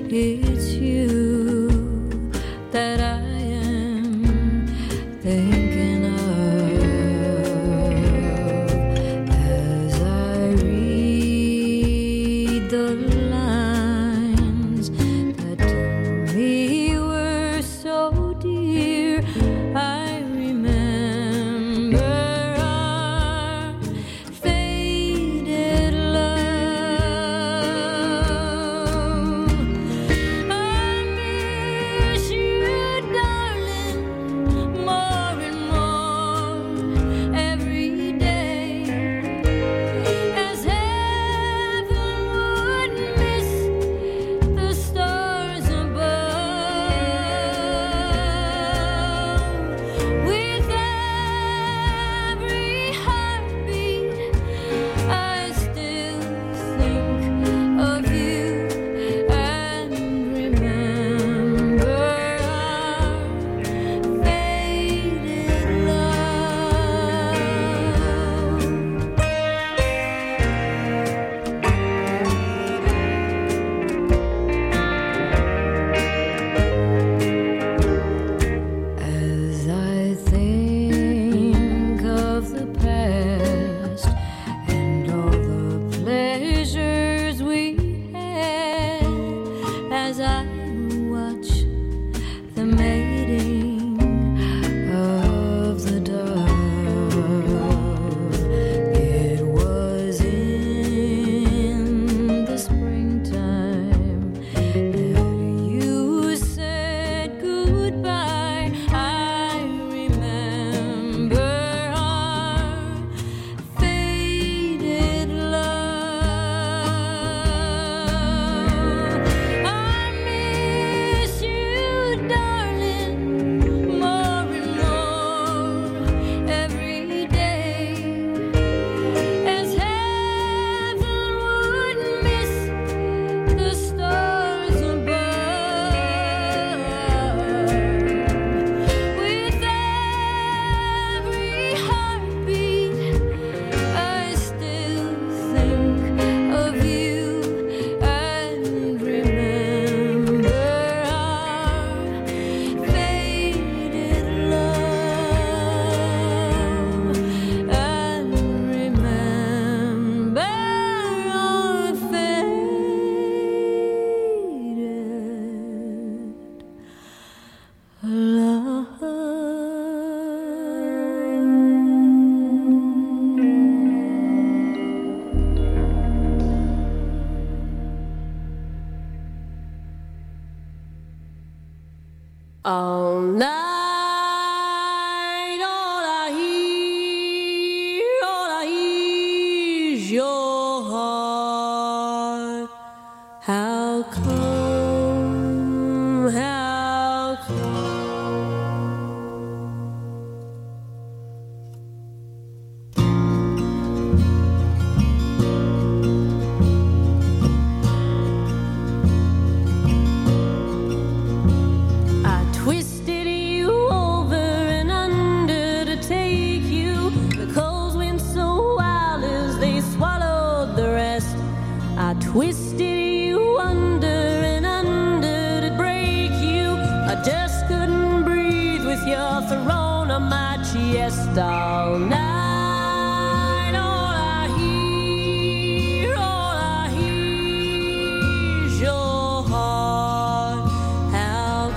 it's you that I am thinking of as I read the lines that to me were so dear. I remember our faded love. I miss you, darling, more and more every day, as heaven would miss the stars above. With every heartbeat, I still think of you and remember our faded love. As I think of the past and all the pleasures we had, as I watch the mating of the dove, it was in the springtime that you said goodbye. I remember our faded love. I miss you, darling, more and more every day, as heaven would miss the stars above. With every heartbeat, I still think of you and remember our faded love, and remember our faded all night, all I hear is your heart. How come, how come? I twisted you over and under to take you. The coals went so wild as they swallowed the rest. I twisted you under and under to break you. I just couldn't breathe with your throne on my chest all night. All I hear is your heart. How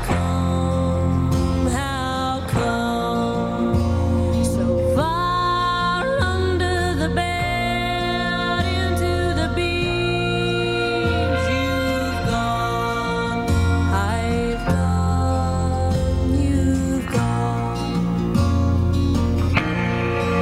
come, so far under the bed into the beams you've gone, I've gone, you've gone.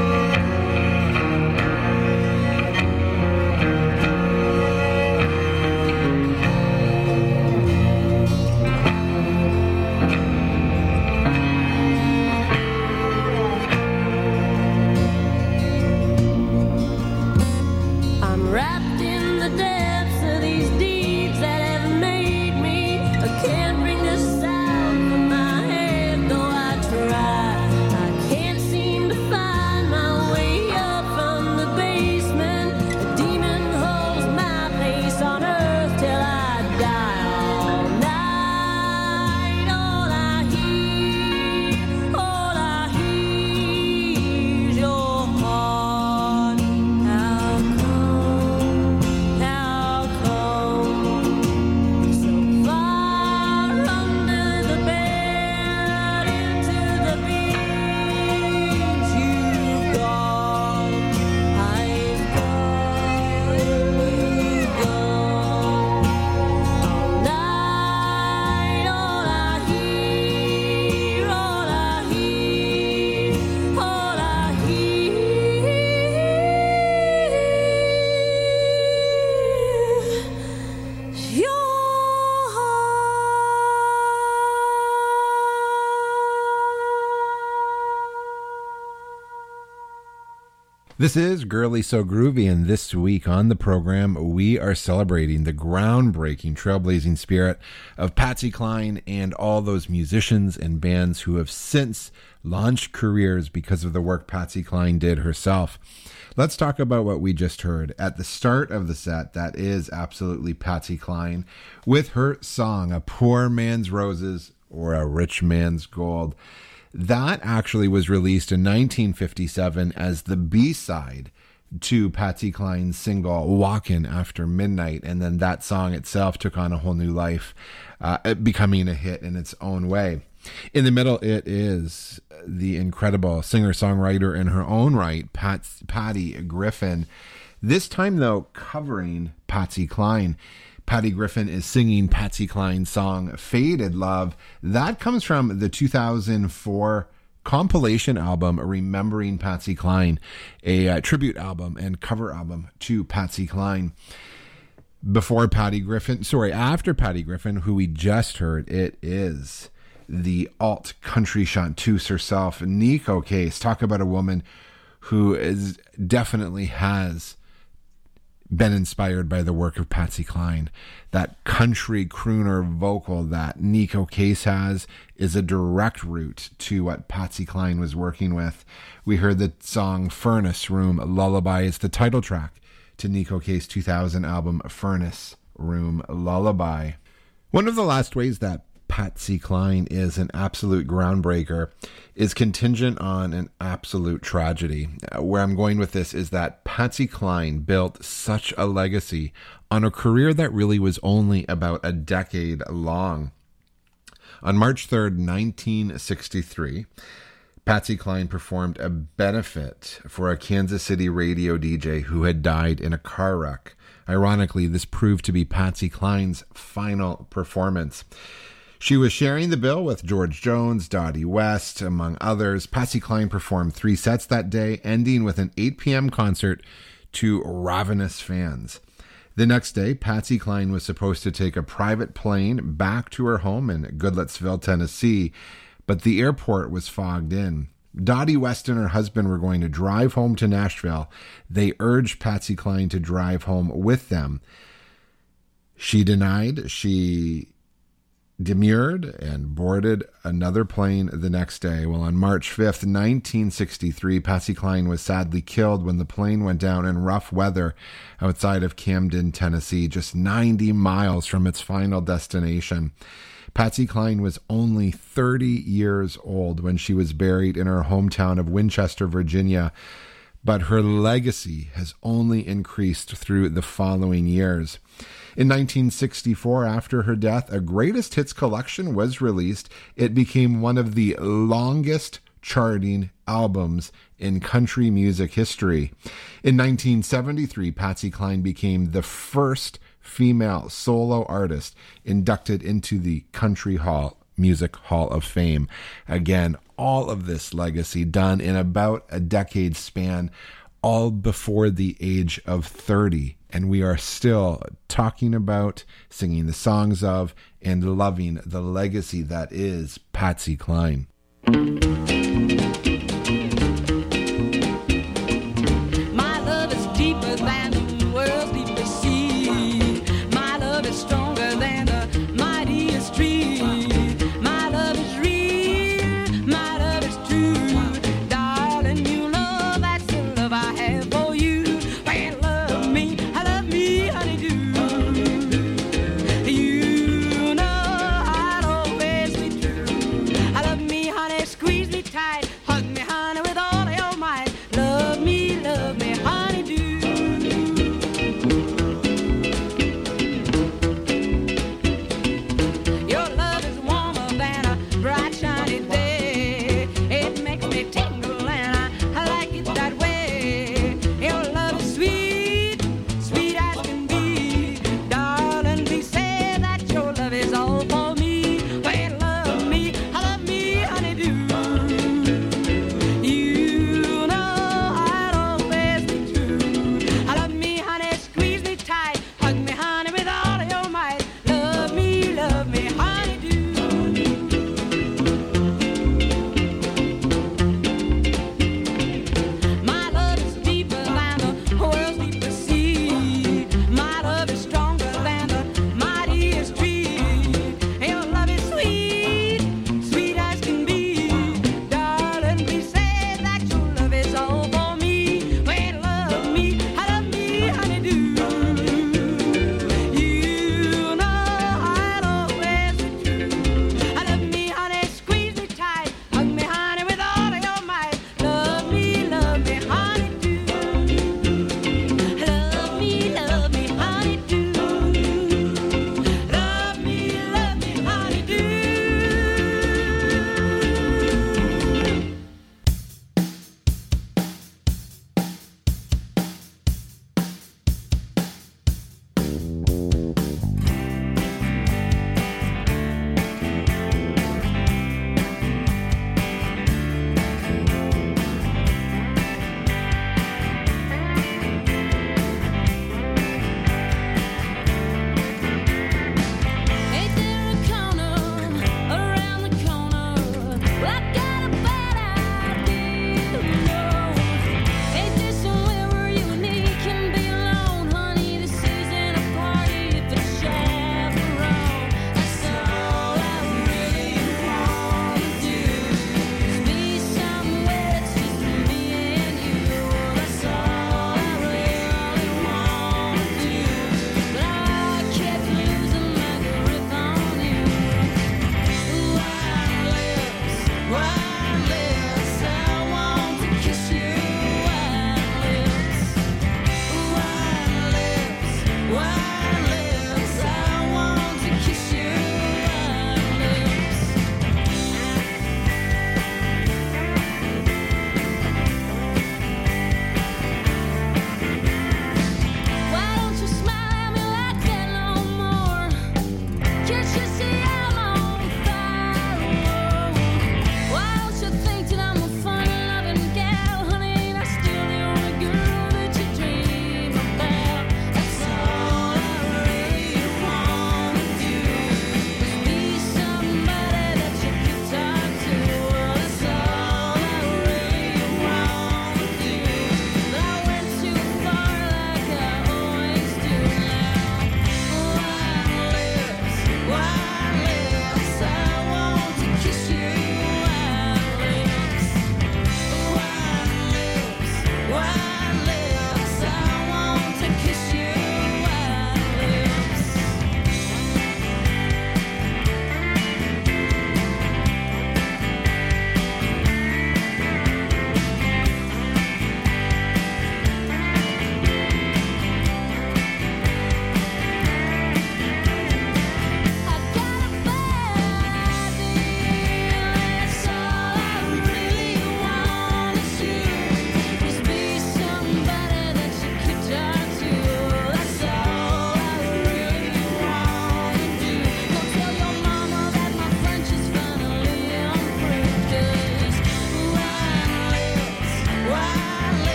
This is Girly So Groovy, and this week on the program, we are celebrating the groundbreaking, trailblazing spirit of Patsy Cline and all those musicians and bands who have since launched careers because of the work Patsy Cline did herself. Let's talk about what we just heard. At the start of the set, that is absolutely Patsy Cline with her song, A Poor Man's Roses or A Rich Man's Gold. That actually was released in 1957 as the B-side to Patsy Cline's single Walkin' After Midnight, and then that song itself took on a whole new life, becoming a hit in its own way. In the middle, it is the incredible singer-songwriter in her own right, Patty Griffin, this time, though, covering Patsy Cline. Patty Griffin is singing Patsy Cline's song, Faded Love. That comes from the 2004 compilation album, Remembering Patsy Cline, a tribute album and cover album to Patsy Cline. After Patty Griffin, who we just heard, it is the alt country chanteuse herself, Neko Case. Talk about a woman who definitely has been inspired by the work of Patsy Cline. That country crooner vocal that Neko Case has is a direct route to what Patsy Cline was working with. We heard the song Furnace Room Lullaby. It's the title track to Neko Case's 2000 album Furnace Room Lullaby. One of the last ways that Patsy Cline is an absolute groundbreaker is contingent on an absolute tragedy. Where I'm going with this is that Patsy Cline built such a legacy on a career that really was only about a decade long. On March 3rd, 1963, Patsy Cline performed a benefit for a Kansas City radio DJ who had died in a car wreck. Ironically, this proved to be Patsy Cline's final performance. She was sharing the bill with George Jones, Dottie West, among others. Patsy Cline performed 3 sets that day, ending with an 8 p.m. concert to ravenous fans. The next day, Patsy Cline was supposed to take a private plane back to her home in Goodlettsville, Tennessee, but the airport was fogged in. Dottie West and her husband were going to drive home to Nashville. They urged Patsy Cline to drive home with them. She denied. She demurred and boarded another plane the next day. Well, on March 5th, 1963, Patsy Cline was sadly killed when the plane went down in rough weather outside of Camden, Tennessee, just 90 miles from its final destination. Patsy Cline was only 30 years old when she was buried in her hometown of Winchester, Virginia, but her legacy has only increased through the following years. In 1964, after her death, a greatest hits collection was released. It became one of the longest charting albums in country music history. In 1973, Patsy Cline became the first female solo artist inducted into the Country Music Hall of Fame. Again, all of this legacy done in about a decade span, all before the age of 30. And we are still talking about, singing the songs of, and loving the legacy that is Patsy Cline. My love is deeper than the world's deepest sea. My love is stronger than the mightiest tree. My love is real, my love is true. Darling, you know that's the love I have for you. Well, love me, honeydew. You know I'll always be true. I love me,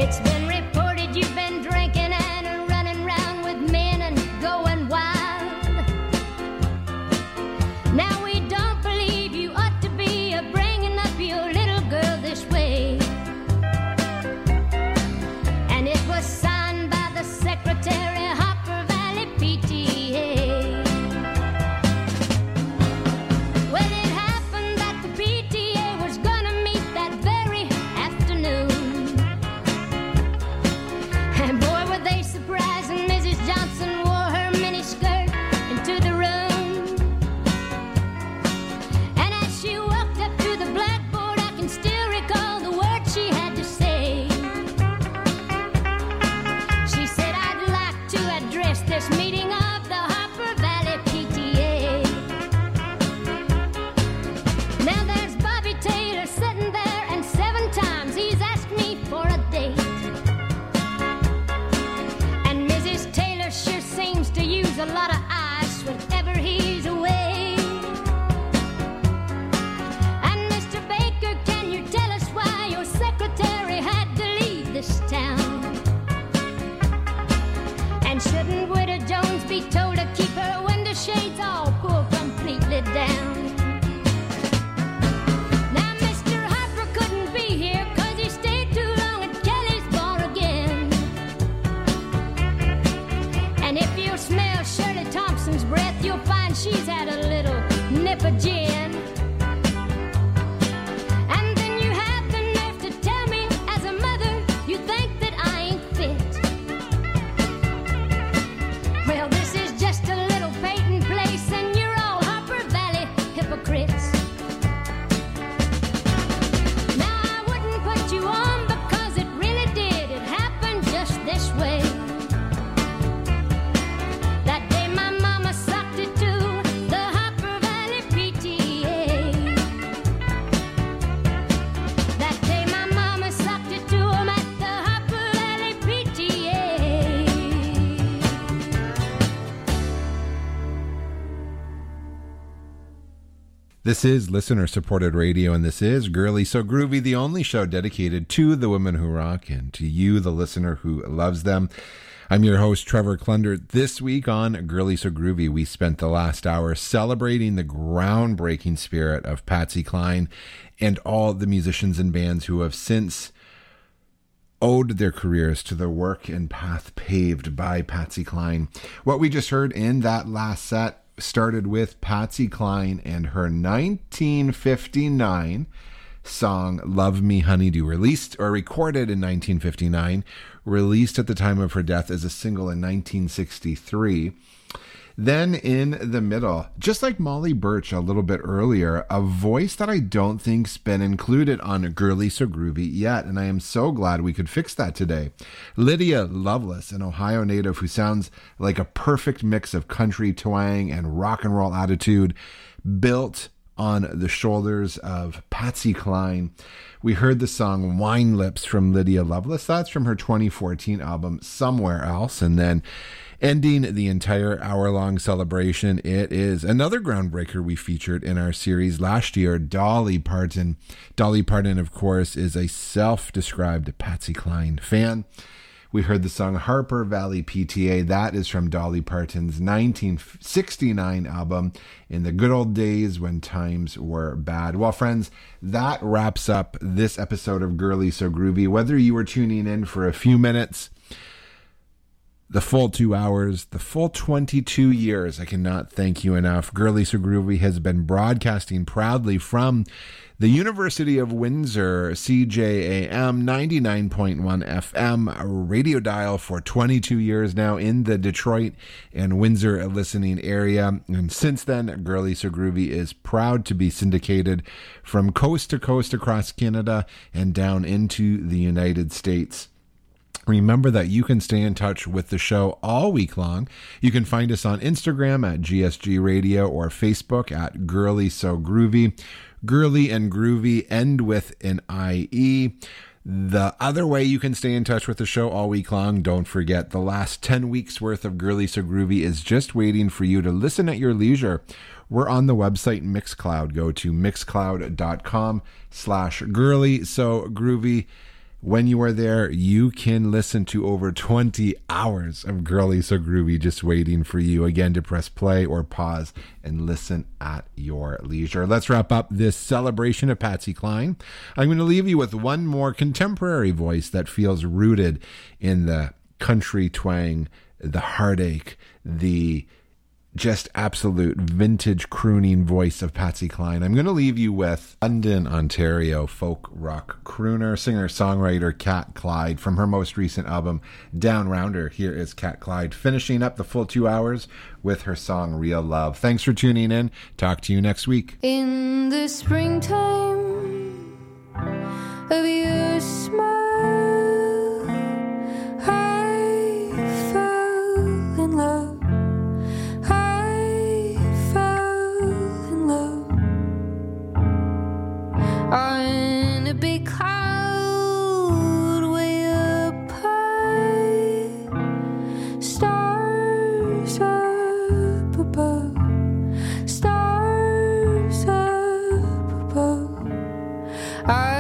It's been reported you've been drinking and running around with men and going wild. Now we don't believe you ought to be bringing up your little girl this way. And it was signed by the secretary, Hopper Valley PTA. Well, it happened that the PTA was gonna meet that very afternoon. And boy, were they surprised when Mrs. Johnson wore her miniskirt into the room. And as she walked up to the blackboard, I can still recall the words she had to say. She said, "I'd like to address this meeting of the Hopper Valley PTA." Now there's Bobby Taylor sitting there, and 7 times he's asked me for a date. And Mrs. Taylor sure seems to use a lot of ice whenever he's away. And Mr. Baker, can you tell us why your secretary had to leave this town? And shouldn't Widow Jones be told to keep her window shades all pulled completely down? Now Mr. Harper couldn't be here 'cause he stayed too long at Kelly's bar again. And if you smell Shirley Thompson's breath, you'll find she's had a little nip of gin. And then you have the nerve to tell me, as a mother, you think that I ain't fit. Well, this is just a little Peyton place, and you're all Hopper Valley hypocrites. Now I wouldn't put you on because it really did. It happened just this way. That day my mama sucked it to the Hopper Valley PTA. That day my mama sucked it to 'em at the Hopper Valley PTA. This is listener-supported radio, and this is Girly So Groovy, the only show dedicated to the women who rock and to you, the listener who loves them. I'm your host, Trevor Clunder. This week on Girly So Groovy, we spent the last hour celebrating the groundbreaking spirit of Patsy Cline and all the musicians and bands who have since owed their careers to the work and path paved by Patsy Cline. What we just heard in that last set started with Patsy Cline and her 1959 song Love Me Honeydew, released or recorded in 1959, released at the time of her death as a single in 1963. Then in the middle, just like Molly Birch a little bit earlier, a voice that I don't think's been included on Girly So Groovy yet, and I am so glad we could fix that today. Lydia Loveless, an Ohio native who sounds like a perfect mix of country twang and rock and roll attitude, built on the shoulders of Patsy Cline. We heard the song Wine Lips from Lydia Loveless. That's from her 2014 album Somewhere Else. And then ending the entire hour-long celebration, it is another groundbreaker we featured in our series last year, Dolly Parton. Dolly Parton, of course, is a self-described Patsy Cline fan. We heard the song Harper Valley PTA. That is from Dolly Parton's 1969 album, In the Good Old Days When Times Were Bad. Well, friends, that wraps up this episode of Girly So Groovy. Whether you were tuning in for a few minutes, the full 2 hours, the full 22 years, I cannot thank you enough. Girly So Groovy has been broadcasting proudly from the University of Windsor, CJAM 99.1 FM radio dial for 22 years now in the Detroit and Windsor listening area. And since then, Girly So Groovy is proud to be syndicated from coast to coast across Canada and down into the United States. Remember that you can stay in touch with the show all week long. You can find us on Instagram at GSG Radio or Facebook at Girly So Groovy. Girly and Groovy end with an IE. The other way you can stay in touch with the show all week long, don't forget, the last 10 weeks worth of Girly So Groovy is just waiting for you to listen at your leisure. We're on the website Mixcloud. Go to mixcloud.com/Girly So Groovy. When you are there, you can listen to over 20 hours of Girly So Groovy just waiting for you, again, to press play or pause and listen at your leisure. Let's wrap up this celebration of Patsy Cline. I'm going to leave you with one more contemporary voice that feels rooted in the country twang, the heartache, the just absolute vintage crooning voice of Patsy Cline. I'm going to leave you with London, Ontario folk rock crooner, singer-songwriter Cat Clyde from her most recent album, Down Rounder. Here is Cat Clyde finishing up the full 2 hours with her song Real Love. Thanks for tuning in. Talk to you next week. In the springtime of your smile, I fell in love. On a big cloud way up high, stars up above, stars up above.